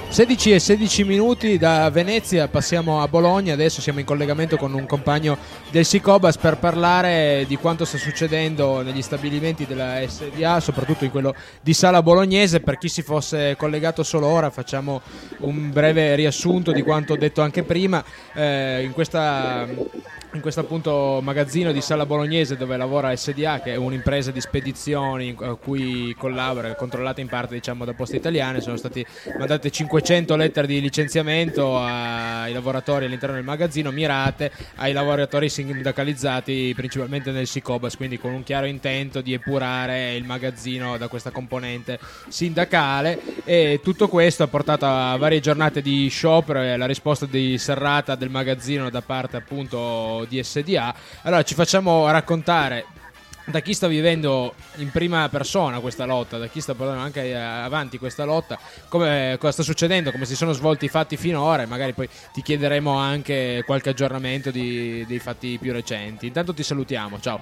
16 e 16 minuti da Venezia, passiamo a Bologna. Adesso siamo in collegamento con un compagno del Sicobas per parlare di quanto sta succedendo negli stabilimenti della SDA, soprattutto in quello di Sala Bolognese. Per chi si fosse collegato solo ora, facciamo un breve riassunto di quanto detto anche prima. In questo appunto magazzino di Sala Bolognese, dove lavora SDA, che è un'impresa di spedizioni a cui collabora, controllata in parte diciamo da Poste Italiane, sono state mandate 500 lettere di licenziamento ai lavoratori all'interno del magazzino, mirate ai lavoratori sindacalizzati principalmente nel Sicobas, quindi con un chiaro intento di epurare il magazzino da questa componente sindacale. E tutto questo ha portato a varie giornate di sciopero e alla risposta di serrata del magazzino da parte appunto di SDA. Allora ci facciamo raccontare da chi sta vivendo in prima persona questa lotta, da chi sta portando anche avanti questa lotta, cosa sta succedendo, come si sono svolti i fatti finora, e magari poi ti chiederemo anche qualche aggiornamento dei fatti più recenti. Intanto ti salutiamo, ciao.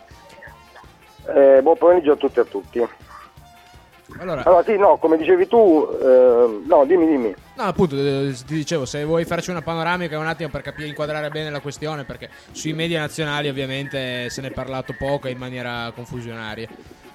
Buon pomeriggio a tutti e a tutti. Allora sì, no, come dicevi tu, no, dimmi. No, appunto, ti dicevo, se vuoi farci una panoramica un attimo per capire, inquadrare bene la questione, perché sui media nazionali ovviamente se ne è parlato poco e in maniera confusionaria.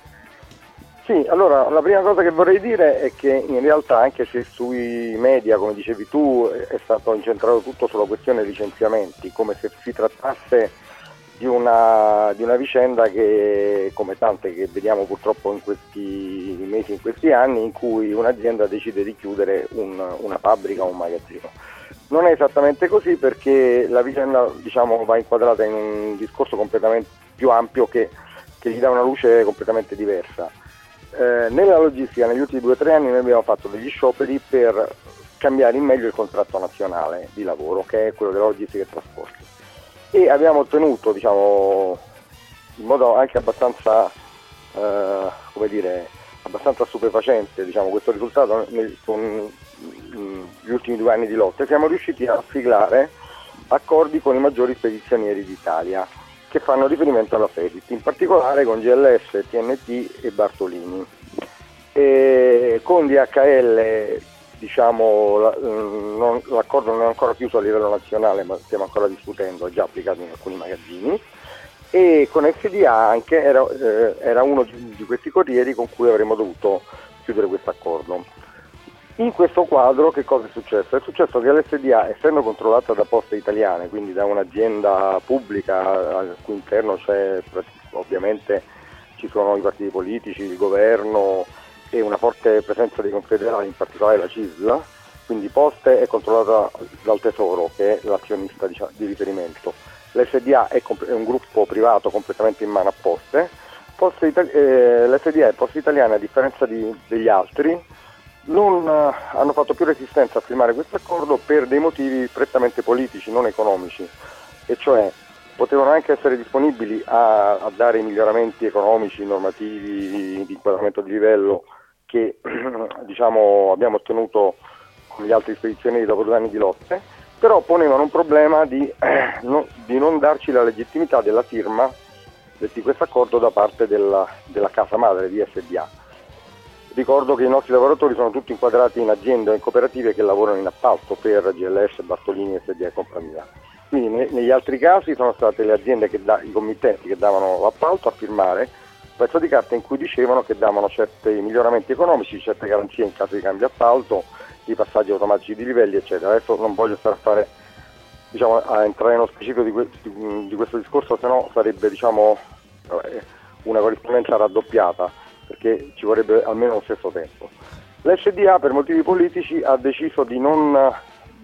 Sì, allora, la prima cosa che vorrei dire è che in realtà, anche se sui media, come dicevi tu, è stato incentrato tutto sulla questione licenziamenti, come se si trattasse di una vicenda che, come tante che vediamo purtroppo in questi mesi, in questi anni, in cui un'azienda decide di chiudere una fabbrica o un magazzino. Non è esattamente così, perché la vicenda, diciamo, va inquadrata in un discorso completamente più ampio che gli dà una luce completamente diversa. Nella logistica negli ultimi 2 o 3 anni noi abbiamo fatto degli scioperi per cambiare in meglio il contratto nazionale di lavoro, che è quello della logistica e trasporti. E abbiamo ottenuto, diciamo, in modo anche abbastanza, abbastanza stupefacente, diciamo, questo risultato con gli ultimi 2 anni di lotte. Siamo riusciti a siglare accordi con i maggiori spedizionieri d'Italia, che fanno riferimento alla Fedit, in particolare con GLS, TNT e Bartolini. E con DHL, diciamo, l'accordo non è ancora chiuso a livello nazionale, ma stiamo ancora discutendo, è già applicato in alcuni magazzini, e con SDA anche era uno di questi corrieri con cui avremmo dovuto chiudere questo accordo. In questo quadro che cosa è successo? È successo che l'SDA, essendo controllata da Poste Italiane, quindi da un'azienda pubblica al cui interno ovviamente ci sono i partiti politici, il governo e una forte presenza dei confederali, in particolare la CISL, quindi Poste è controllata dal Tesoro, che è l'azionista di riferimento. L'SDA è un gruppo privato completamente in mano a Poste. L'SDA e Poste Italiane, a differenza degli altri, non hanno fatto più resistenza a firmare questo accordo per dei motivi prettamente politici, non economici, e cioè potevano anche essere disponibili a dare i miglioramenti economici, normativi, di inquadramento di livello che diciamo abbiamo ottenuto con gli altri spedizionieri dopo 2 anni di lotte, però ponevano un problema di non darci la legittimità della firma di questo accordo da parte della casa madre di SDA. Ricordo che i nostri lavoratori sono tutti inquadrati in aziende o in cooperative che lavorano in appalto per GLS, Bartolini, SDA e compagnia. Quindi negli altri casi sono state le aziende, i committenti che davano l'appalto a firmare un pezzo di carta in cui dicevano che davano certi miglioramenti economici, certe garanzie in caso di cambio appalto, di passaggi automatici di livelli, eccetera. Adesso non voglio stare a entrare nello specifico di questo discorso, se no sarebbe, diciamo, una corrispondenza raddoppiata, perché ci vorrebbe almeno lo stesso tempo. L'SDA per motivi politici ha deciso di non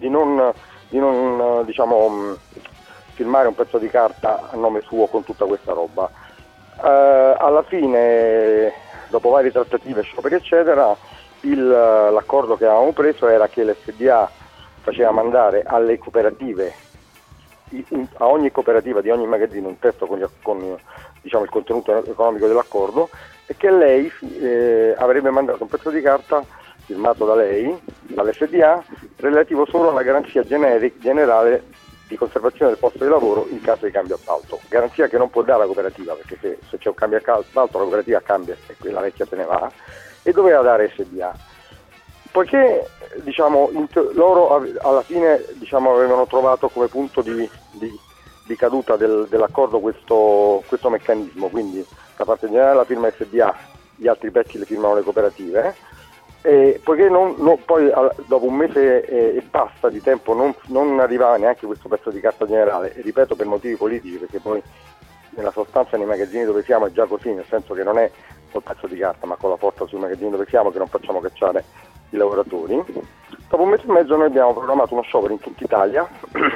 firmare un pezzo di carta a nome suo con tutta questa roba. Alla fine, dopo varie trattative, scioperi eccetera, l'accordo che avevamo preso era che l'SDA faceva mandare alle cooperative, a ogni cooperativa di ogni magazzino, un testo con diciamo, il contenuto economico dell'accordo, e che lei avrebbe mandato un pezzo di carta firmato da lei, dall'SDA, relativo solo alla garanzia generale di conservazione del posto di lavoro in caso di cambio appalto. Garanzia che non può dare la cooperativa, perché se c'è un cambio appalto la cooperativa cambia e quella vecchia se ne va, e doveva dare SDA. poiché diciamo, loro alla fine diciamo, avevano trovato come punto di caduta dell'accordo questo meccanismo, quindi da parte generale la firma SDA, gli altri pezzi le firmano le cooperative, e poiché poi dopo un mese e passa di tempo non arrivava neanche questo pezzo di carta generale, e ripeto per motivi politici, perché poi nella sostanza nei magazzini dove siamo è già così, nel senso che non è col pezzo di carta ma con la forza sui magazzini dove siamo che non facciamo cacciare i lavoratori. Dopo un mese e mezzo noi abbiamo programmato uno sciopero in tutta Italia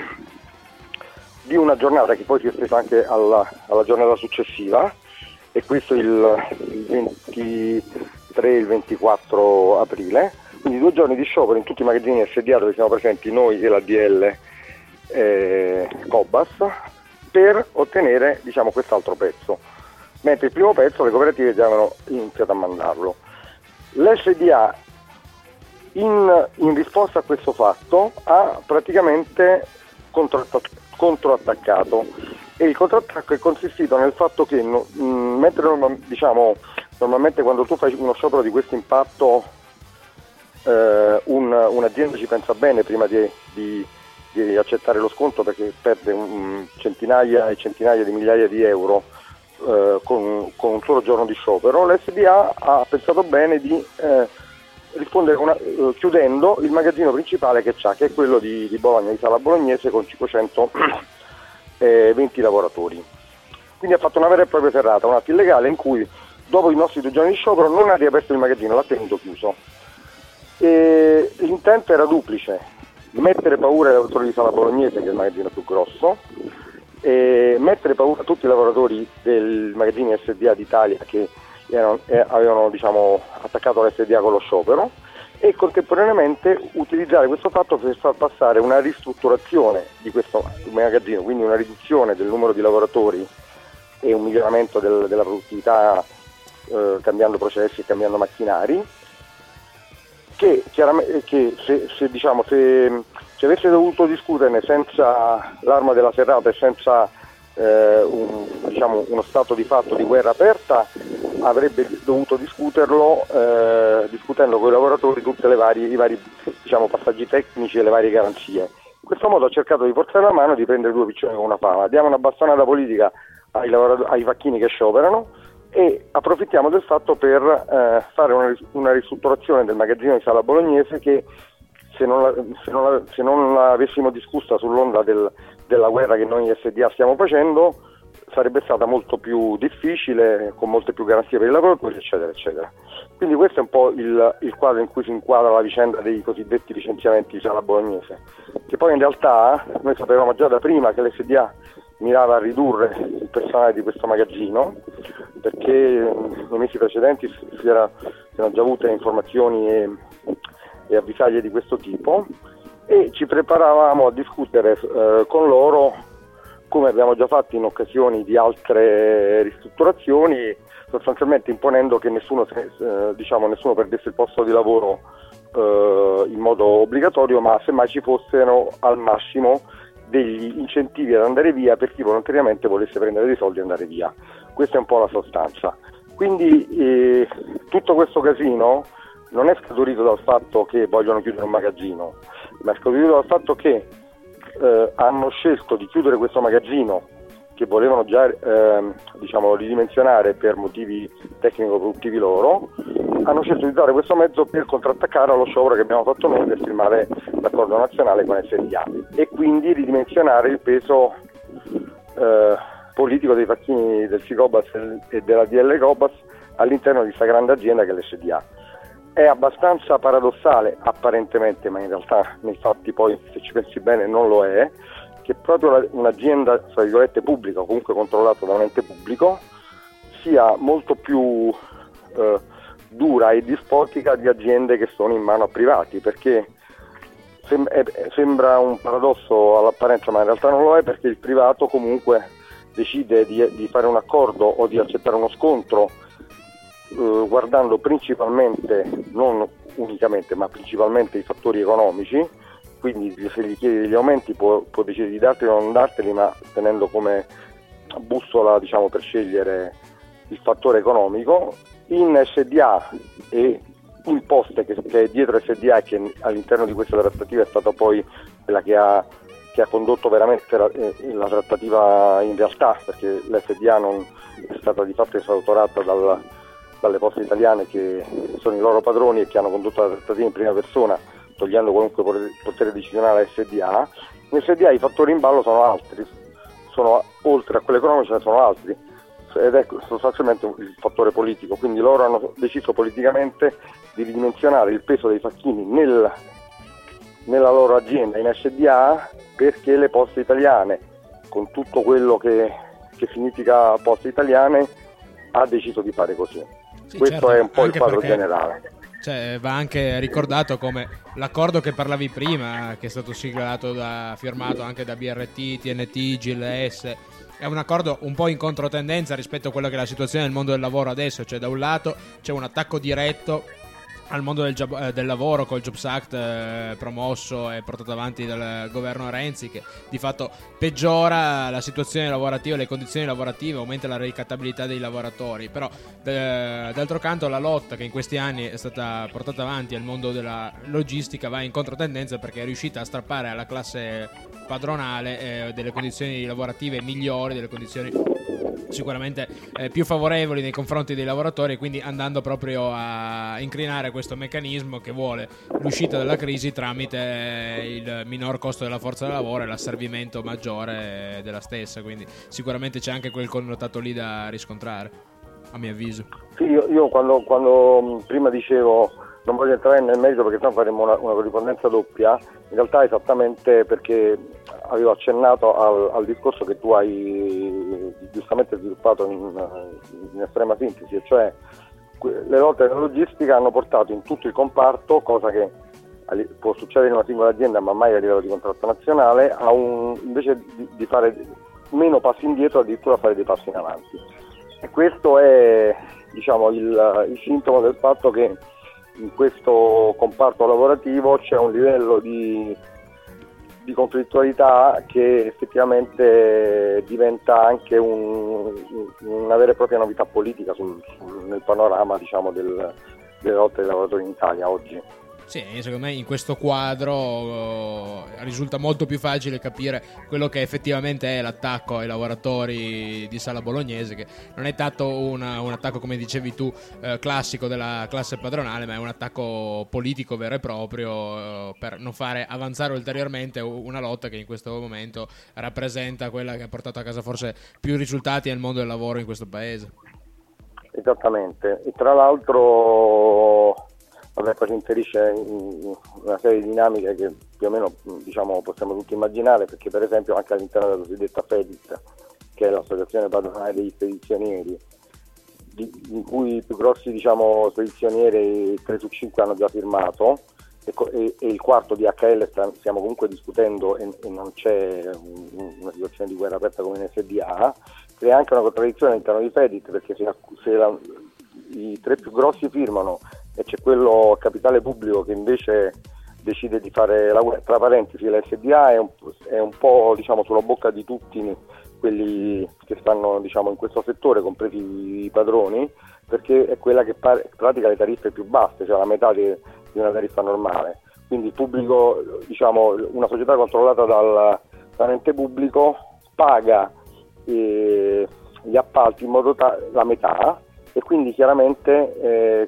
di una giornata che poi si è estesa anche alla giornata successiva, e questo il 23 e il 24 aprile, quindi 2 giorni di sciopero in tutti i magazzini SDA dove siamo presenti noi e la DL Cobas, per ottenere diciamo quest'altro pezzo, mentre il primo pezzo le cooperative già avevano iniziato a mandarlo. L'SDA in risposta a questo fatto ha praticamente controattaccato, e il controattacco è consistito nel fatto che mentre normalmente quando tu fai uno sciopero di questo impatto un'azienda ci pensa bene prima di accettare lo sconto, perché perde centinaia e centinaia di migliaia di euro con un solo giorno di sciopero. L'SDA ha pensato bene di rispondere chiudendo il magazzino principale che c'ha, che è quello di Bologna, di Sala Bolognese, con 520 lavoratori. Quindi ha fatto una vera e propria serrata, un atto illegale in cui dopo i nostri 2 giorni di sciopero non ha riaperto il magazzino, l'ha tenuto chiuso. E l'intento era duplice: mettere paura ai lavoratori di Sala Bolognese, che è il magazzino più grosso, e mettere paura a tutti i lavoratori del magazzino SDA d'Italia che avevano diciamo, attaccato l'SDA con lo sciopero, e contemporaneamente utilizzare questo fatto per far passare una ristrutturazione di questo magazzino, quindi una riduzione del numero di lavoratori e un miglioramento della produttività cambiando processi e cambiando macchinari, che chiaramente se avesse dovuto discuterne senza l'arma della serrata e senza uno stato di fatto di guerra aperta, avrebbe dovuto discutendo con i lavoratori tutti i vari passaggi tecnici e le varie garanzie. In questo modo ha cercato di forzare la mano e di prendere 2 piccioni con una fava. Diamo una bastonata politica ai facchini che scioperano e approfittiamo del fatto per fare una ristrutturazione del magazzino di Sala Bolognese che se non l'avessimo discussa sull'onda della guerra che noi in SDA stiamo facendo sarebbe stata molto più difficile, con molte più garanzie per i lavoratori, eccetera eccetera. Quindi questo è un po' il quadro in cui si inquadra la vicenda dei cosiddetti licenziamenti di Sala Bolognese, che poi in realtà noi sapevamo già da prima che l'SDA mirava a ridurre il personale di questo magazzino, perché nei mesi precedenti si erano già avute informazioni e avvisaglie di questo tipo, e ci preparavamo a discutere con loro, come abbiamo già fatto in occasioni di altre ristrutturazioni, sostanzialmente imponendo che nessuno perdesse il posto di lavoro in modo obbligatorio, ma semmai ci fossero al massimo degli incentivi ad andare via per chi volontariamente volesse prendere dei soldi e andare via. Questa è un po' la sostanza. Quindi tutto questo casino non è scaturito dal fatto che vogliono chiudere un magazzino, ma è scaturito dal fatto che hanno scelto di chiudere questo magazzino che volevano già ridimensionare per motivi tecnico-produttivi loro. Hanno scelto di usare questo mezzo per contrattaccare allo sciopero che abbiamo fatto noi per firmare l'accordo nazionale con SDA e quindi ridimensionare il peso politico dei facchini del SICOBAS e della DL Cobas all'interno di questa grande azienda che è l'SDA. È abbastanza paradossale apparentemente, ma in realtà nei fatti poi, se ci pensi bene, non lo è, che proprio un'azienda tra virgolette pubblica o comunque controllata da un ente pubblico sia molto più dura e dispotica di aziende che sono in mano a privati, perché sembra un paradosso all'apparenza, ma in realtà non lo è, perché il privato comunque decide di fare un accordo o di accettare uno scontro guardando principalmente, non unicamente, ma principalmente i fattori economici. Quindi se gli chiedi degli aumenti può decidere di darteli o non darteli, ma tenendo come bussola per scegliere il fattore economico. In SDA e in Poste, che che è dietro SDA e che all'interno di questa trattativa è stata poi quella che ha condotto veramente la trattativa in realtà, perché l'SDA non è stata di fatto esautorata dalle poste italiane, che sono i loro padroni e che hanno condotto la trattativa in prima persona, togliendo qualunque potere decisionale a SDA. In SDA i fattori in ballo sono altri, oltre a quello economico ce ne sono altri, ed è sostanzialmente il fattore politico, quindi loro hanno deciso politicamente di ridimensionare il peso dei facchini nella loro azienda in SDA, perché le poste italiane, con tutto quello che significa poste italiane, ha deciso di fare così. Sì, questo certo, è un po' il quadro perché, generale. Cioè, va anche ricordato come l'accordo che parlavi prima, che è stato firmato anche da BRT, TNT, GLS, è un accordo un po' in controtendenza rispetto a quella che è la situazione del mondo del lavoro adesso. Cioè, da un lato c'è un attacco diretto al mondo del lavoro col Jobs Act promosso e portato avanti dal governo Renzi, che di fatto peggiora la situazione lavorativa, le condizioni lavorative, aumenta la ricattabilità dei lavoratori. Però d'altro canto la lotta che in questi anni è stata portata avanti al mondo della logistica va in controtendenza, perché è riuscita a strappare alla classe padronale delle condizioni lavorative migliori, delle condizioni sicuramente più favorevoli nei confronti dei lavoratori, quindi andando proprio a incrinare questo meccanismo che vuole l'uscita dalla crisi tramite il minor costo della forza del lavoro e l'asservimento maggiore della stessa. Quindi sicuramente c'è anche quel connotato lì da riscontrare, a mio avviso. Sì, io quando prima dicevo non voglio entrare nel merito perché sennò faremo una corrispondenza doppia, in realtà esattamente perché avevo accennato al discorso che tu hai giustamente sviluppato in estrema sintesi, e cioè le lotte della logistica hanno portato in tutto il comparto, cosa che può succedere in una singola azienda ma mai a livello di contratto nazionale, invece di fare meno passi indietro, addirittura fare dei passi in avanti. E questo è, diciamo, il sintomo del fatto che in questo comparto lavorativo c'è un livello di conflittualità che effettivamente diventa anche una vera e propria novità politica nel panorama, diciamo, delle lotte dei lavoratori in Italia oggi. Sì, secondo me in questo quadro risulta molto più facile capire quello che effettivamente è l'attacco ai lavoratori di Sala Bolognese, che non è tanto un attacco, come dicevi tu, classico della classe padronale, ma è un attacco politico vero e proprio per non fare avanzare ulteriormente una lotta che in questo momento rappresenta quella che ha portato a casa forse più risultati nel mondo del lavoro in questo paese. Esattamente, e tra l'altro poi si inserisce in una serie di dinamiche che più o meno, diciamo, possiamo tutti immaginare, perché per esempio anche all'interno della cosiddetta FEDIT, che è l'associazione padronale degli spedizionieri, in cui i più grossi, diciamo, spedizionieri 3 su 5 hanno già firmato, e il quarto DHL stiamo comunque discutendo, e non c'è una situazione di guerra aperta come in SDA, crea anche una contraddizione all'interno di FEDIT, perché se i 3 più grossi firmano e c'è quello capitale pubblico che invece decide di fare la guerra, tra parentesi la SDA è un po', diciamo, sulla bocca di tutti quelli che stanno, diciamo, in questo settore, compresi i padroni, perché è quella che pratica le tariffe più basse, cioè la metà di una tariffa normale. Quindi il pubblico, diciamo, una società controllata dall'ente pubblico paga gli appalti in modo la metà, e quindi chiaramente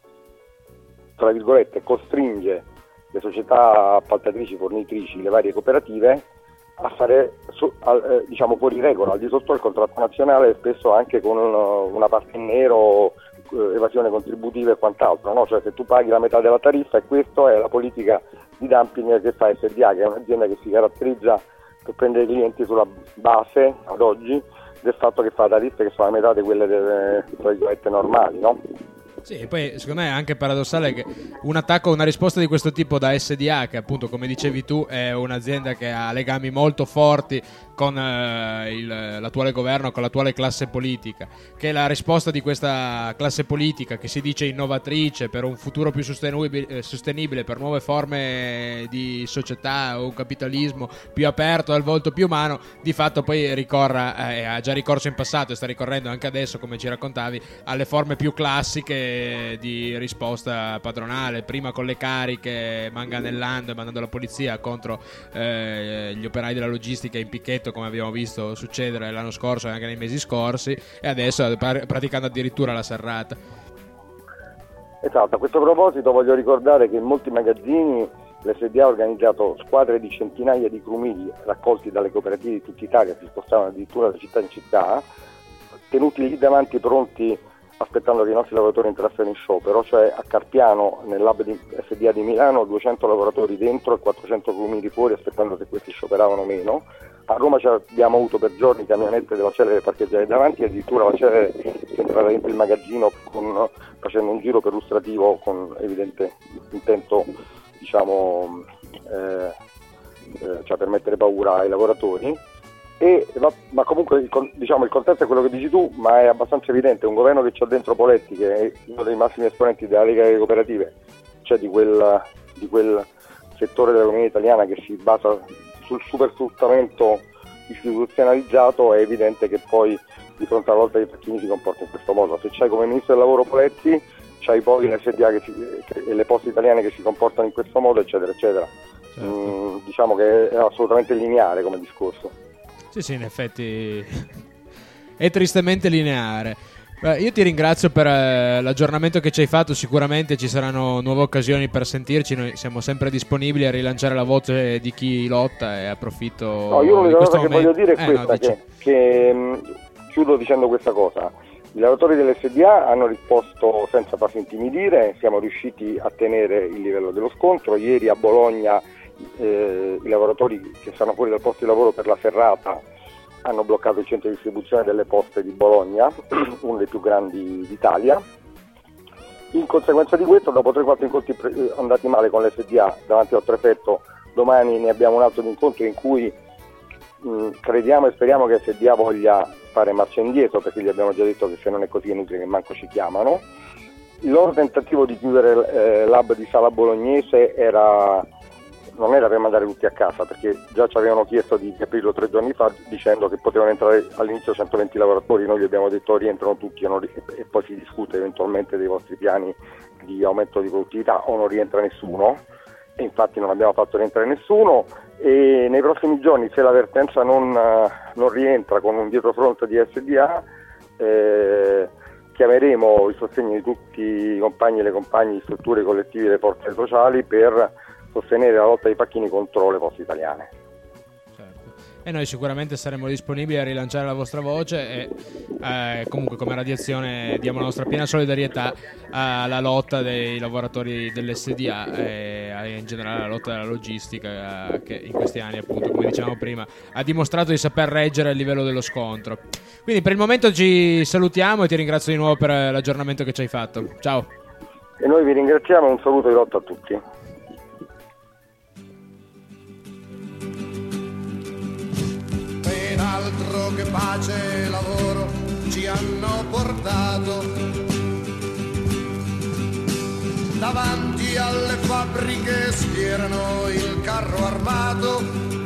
tra virgolette costringe le società appaltatrici, fornitrici, le varie cooperative a fare diciamo fuori regola, al di sotto del contratto nazionale, spesso anche con una parte in nero, evasione contributiva e quant'altro, no? Cioè se tu paghi la metà della tariffa, e questa è la politica di dumping che fa SDA, che è un'azienda che si caratterizza per prendere i clienti sulla base ad oggi del fatto che fa tariffe che sono la metà di quelle delle normali, no? Sì, e poi secondo me è anche paradossale che una risposta di questo tipo da SDA, che appunto, come dicevi tu, è un'azienda che ha legami molto forti con l'attuale governo, con l'attuale classe politica, che la risposta di questa classe politica, che si dice innovatrice per un futuro più sostenibile, per nuove forme di società o un capitalismo più aperto, dal volto più umano, di fatto poi ha già ricorso in passato e sta ricorrendo anche adesso, come ci raccontavi, alle forme più classiche di risposta padronale, prima con le cariche manganellando e mandando la polizia contro gli operai della logistica in picchetto, come abbiamo visto succedere l'anno scorso e anche nei mesi scorsi, e adesso praticando addirittura la serrata. Esatto, a questo proposito voglio ricordare che in molti magazzini l'SDA ha organizzato squadre di centinaia di crumili raccolti dalle cooperative di tutta Italia, si spostavano addirittura da città in città, tenuti lì davanti pronti aspettando che i nostri lavoratori entrassero in sciopero, cioè a Carpiano nel lab di SDA di Milano 200 lavoratori dentro e 400 crumili fuori aspettando se questi scioperavano o meno. A Roma abbiamo avuto per giorni camionette della Celere parcheggiare davanti, addirittura la Celere è entrata dentro il magazzino facendo un giro perlustrativo con evidente intento, diciamo, cioè per mettere paura ai lavoratori. Ma comunque il contesto è quello che dici tu, ma è abbastanza evidente. Un governo che c'ha dentro Poletti, che è uno dei massimi esponenti della Lega delle Cooperative, cioè di quel settore dell'economia italiana che si basa sul supersfruttamento istituzionalizzato, è evidente che poi di fronte alla lotta dei pacchini si comporta in questo modo. Se c'hai come ministro del lavoro Poletti, c'hai poi l'SDA e le poste italiane che si comportano in questo modo, eccetera eccetera. Certo. Diciamo che è assolutamente lineare come discorso. Sì, in effetti è tristemente lineare. Io ti ringrazio per l'aggiornamento che ci hai fatto, sicuramente ci saranno nuove occasioni per sentirci, noi siamo sempre disponibili a rilanciare la voce di chi lotta e approfitto. No, io l'unica cosa che voglio dire è questa, che chiudo dicendo questa cosa. I lavoratori dell'SDA hanno risposto senza farsi intimidire, siamo riusciti a tenere il livello dello scontro. Ieri a Bologna i lavoratori che stanno fuori dal posto di lavoro per la serrata hanno bloccato il centro di distribuzione delle poste di Bologna, uno dei più grandi d'Italia. In conseguenza di questo, dopo 3-4 incontri andati male con l'SDA davanti al prefetto, domani ne abbiamo un altro incontro in cui crediamo e speriamo che l'SDA voglia fare marcia indietro, perché gli abbiamo già detto che se non è così è inutile che manco ci chiamano. Il loro tentativo di chiudere l'hub di Sala Bolognese non era per mandare tutti a casa, perché già ci avevano chiesto di aprirlo 3 giorni fa dicendo che potevano entrare all'inizio 120 lavoratori. Noi gli abbiamo detto rientrano tutti e poi si discute eventualmente dei vostri piani di aumento di produttività, o non rientra nessuno, e infatti non abbiamo fatto rientrare nessuno. E nei prossimi giorni, se l'avvertenza non rientra con un dietrofront di SDA, chiameremo il sostegno di tutti i compagni e le compagne di strutture collettive e le forze sociali per sostenere la lotta dei pacchini contro le poste italiane. Certo. E noi sicuramente saremo disponibili a rilanciare la vostra voce e comunque come Radiazione diamo la nostra piena solidarietà alla lotta dei lavoratori dell'SDA e in generale alla lotta della logistica che in questi anni, appunto, come dicevamo prima, ha dimostrato di saper reggere il livello dello scontro. Quindi per il momento ci salutiamo e ti ringrazio di nuovo per l'aggiornamento che ci hai fatto. Ciao. E noi vi ringraziamo e un saluto di lotta a tutti. Altro che pace e lavoro ci hanno portato davanti alle fabbriche, schierano il carro armato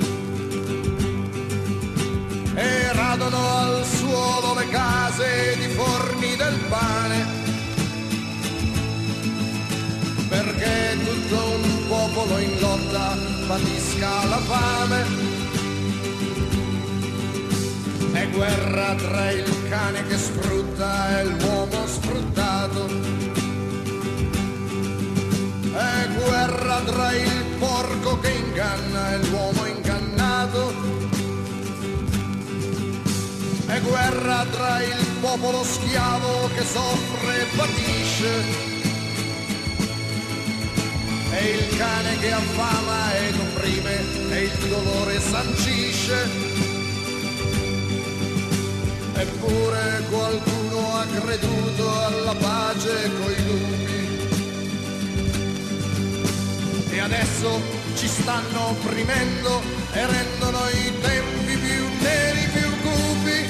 e radono al suolo le case di forni del pane, perché tutto un popolo in lotta patisca la fame. È guerra tra il cane che sfrutta e l'uomo sfruttato. È guerra tra il porco che inganna e l'uomo ingannato. È guerra tra il popolo schiavo che soffre e patisce e il cane che affama ed opprime e il dolore sancisce. Eppure qualcuno ha creduto alla pace coi lupi e adesso ci stanno opprimendo e rendono i tempi più neri, più cupi.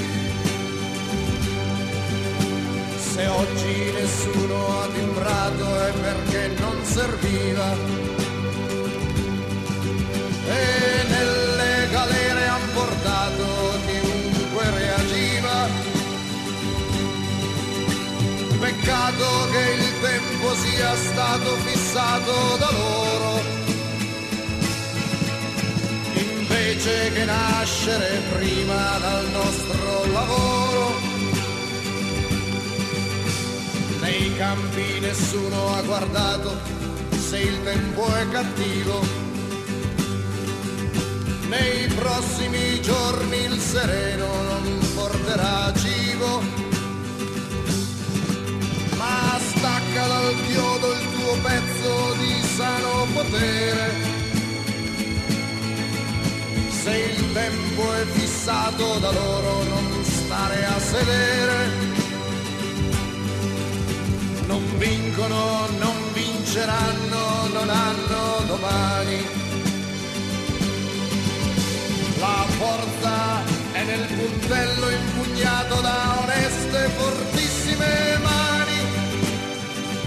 Se oggi nessuno ha timbrato è perché non serviva e nelle galere han portato chiunque reagiva. Peccato che il tempo sia stato fissato da loro, invece che nascere prima dal nostro lavoro. Nei campi nessuno ha guardato se il tempo è cattivo, nei prossimi giorni il sereno non porterà cibo, ma stacca dal chiodo il tuo pezzo di sano potere. Se il tempo è fissato da loro non stare a sedere, non vincono, non vinceranno, non hanno domani. La forza è nel puntello impugnato da oneste fortune.